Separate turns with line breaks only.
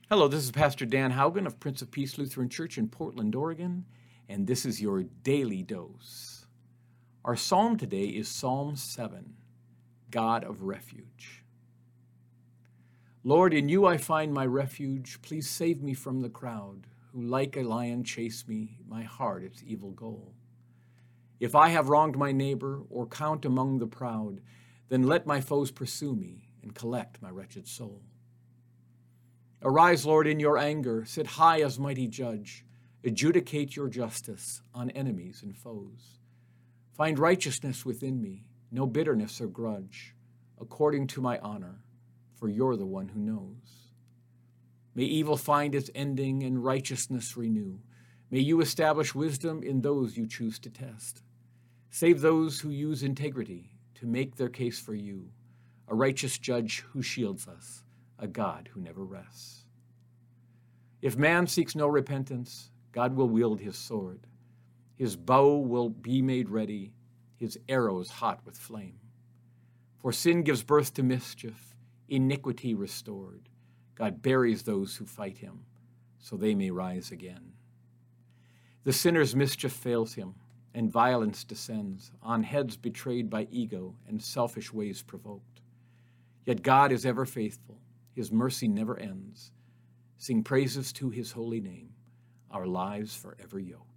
Hello, this is Pastor Dan Haugen of Prince of Peace Lutheran Church in Portland, Oregon, and this is your Daily Dose. Our psalm today is Psalm 7, God of Refuge. Lord, in you I find my refuge. Please save me from the crowd, who like a lion chase me, my heart its evil goal. If I have wronged my neighbor or count among the proud, then let my foes pursue me and collect my wretched soul. Arise, Lord, in your anger, sit high as mighty judge, adjudicate your justice on enemies and foes. Find righteousness within me, no bitterness or grudge, according to my honor, for you're the one who knows. May evil find its ending and righteousness renew. May you establish wisdom in those you choose to test. Save those who use integrity to make their case for you, a righteous judge who shields us, a God who never rests. If man seeks no repentance, God will wield his sword. His bow will be made ready, his arrows hot with flame. For sin gives birth to mischief, iniquity restored. God buries those who fight him, so they may rise again. The sinner's mischief fails him, and violence descends on heads betrayed by ego and selfish ways provoked. Yet God is ever faithful. His mercy never ends. Sing praises to his holy name, our lives forever yoked.